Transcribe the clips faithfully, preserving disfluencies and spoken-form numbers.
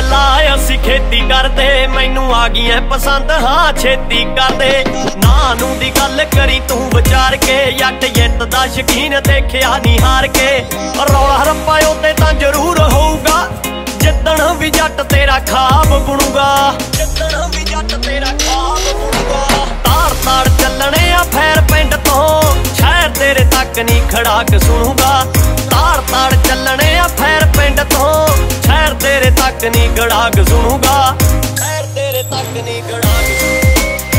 ਕੱਲਾ ਅਸੀਂ ਖੇਤੀ ਕਰਦੇ, ਮੈਨੂੰ ਆ ਗਈਆਂ ਪਸੰਦ ਹਾਂ ਛੇਤੀ ਕਰਦੇ। ਨਾ ਨੂੰ ਦੀ ਗੱਲ ਕਰੀ ਤੂੰ ਵਿਚਾਰ ਕੇ, ਜੱਟ ਜਿੱਤ ਦਾ ਸ਼ਕੀਨ ਦੇਖਿਆ ਨਹੀਂ ਹਾਰ ਕੇ। ਰੌਲਾ ਰੱਪਾ ਉੱਤੇ ਤਾਂ ਜ਼ਰੂਰ ਹੋਊਗਾ, ਜਿੱਦਣ ਵੀ ਜੱਟ ਤੇਰਾ ਖਾਬ ਬਣੂਗਾ, ਜਿੱਦਣ ਵੀ ਜੱਟ ਤੇਰਾ ਖਾਬ ਬਣੂਗਾ। ਤਾੜ ਤਾੜ ਚੱਲਣੇ ਆ ਫੈਰ ਪਿੰਡ ਤੋਂ, ਸ਼ਹਿਰ ਤੇਰੇ ਤੱਕ ਨਹੀਂ ਖੜਾਕ ਸੁਣੂਗਾ। ਤਾੜ ਤਾੜ ਚੱਲਣੇ ਆ ਫੈਰ ਪਿੰਡ ਤੋਂ, ਸ਼ਹਿਰ ਤੇਰੇ ਤੱਕ ਨਹੀਂ ਖੜਾਕ ਸੁਣੂਗਾ, ਸ਼ਹਿਰ ਤੇਰੇ ਤੱਕ ਨਹੀਂ ਖੜਾਕ ਸੁਣੂਗਾ।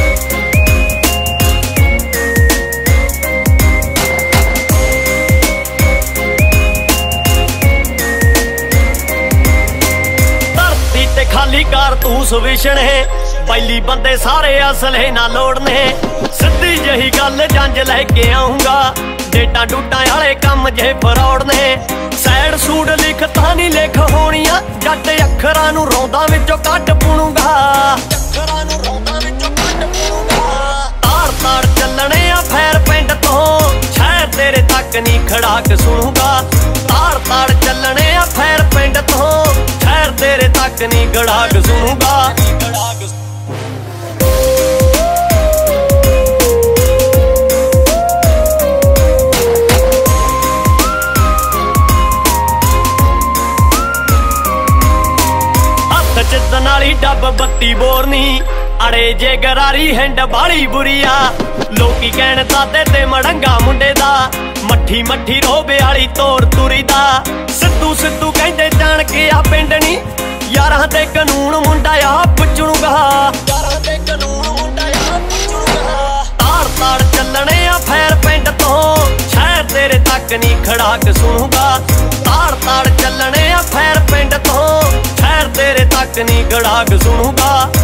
ਧਰਤੀ ਤੇ ਖਾਲੀ ਕਾਰਤੂਸ ਵਿਛਣੇ, ਪਹਿਲੀ ਬੰਦੇ ਸਾਰੇ ਅਸਲੇ ਨਾ ਲੋੜਨੇ। ਸਿੱਧੀ ਜਹੀ ਗੱਲ ਜੰਜ ਲੈ ਕੇ ਆਉਂਗਾ, ਡੇਟਾਂ ਡੂਟਾਂ ਵਾਲੇ ਕੰਮ ਜੇ ਫਰੌੜ ਨੇ। ਸੈਡ ਸੂਡ ਲਿਖਤਾਂ ਨਹੀਂ ਲਿਖ ਹੋਣੀਆਂ, ਜੱਟ ਅੱਖਰਾਂ ਨੂੰ ਰੌਂਦਾਂ ਵਿੱਚੋਂ ਕੱਢ ਪੁਣੂਗਾ, ਅੱਖਰਾਂ ਨੂੰ ਰੌਂਦਾਂ ਵਿੱਚੋਂ ਕੱਢ ਪੁਣੂਗਾ। ਤਾੜ ਤਾੜ ਚੱਲਣੇ ਆ ਫੈਰ ਪਿੰਡ ਤੋਂ, ਸ਼ਹਿਰ ਤੇਰੇ ਤੱਕ ਨਹੀਂ ਖੜਾਕ ਸੁਣੂਗਾ। ਤਾੜ ਤਾੜ ਚੱਲਣੇ ਆ ਫੈਰ ਪਿੰਡ ਤੋਂ, ਸ਼ਹਿਰ ਤੇਰੇ ਤੱਕ ਨਹੀਂ ਖੜਾਕ ਸੁਣੂਗਾ। ਜਿੱਦਣ ਵਾਲੀ ਡੱਬ ਬੱਤੀ ਬੋਰਨੀ, ਅੜੇ ਜੇ ਗਰਾਰੀ ਹੈਂਡ ਬਾਲੀ ਬੁਰੀਆ। ਲੋਕੀ ਕਹਿਣ ਦਾਦੇ ਤੇ ਮੜੰਗਾ ਮੁੰਡੇ ਦਾ, ਮੱਠੀ ਮੱਠੀ ਰੋਬੇ ਵਾਲੀ ਤੋਰ ਤੁਰੀ ਦਾ। ਸਿੱਧੂ ਸਿੱਧੂ ਕਹਿੰਦੇ ਜਾਣ ਕੇ ਆ ਪਿੰਡ ਨੀ, ਯਾਰਾਂ ਦੇ ਕਾਨੂੰਨ ਮੁੰਡਾ ਆਪ ਚੁਣੂਗਾ, ਯਾਰਾਂ ਦੇ ਕਾਨੂੰਨ ਮੁੰਡਾ ਆਪ ਚੁਣੂਗਾ। ਤਾੜ ਤਾੜ ਚੱਲਣੇ ਆ ਫੈਰ ਪਿੰਡ ਤੋਂ, ਸ਼ਹਿਰ ਤੇਰੇ ਤੱਕ ਨਹੀਂ ਖੜਾਕ ਸੁਣੂਗਾ। ਤਾੜ ਤਾੜ ਚੱਲਣੇ ਆ ਫੈਰ ਪਿੰਡ ਤੋਂ, ਸ਼ਹਿਰ ਤੇਰੇ ਤੱਕ ਨਹੀਂ ਖੜਾਕ ਸੁਣੂਗਾ।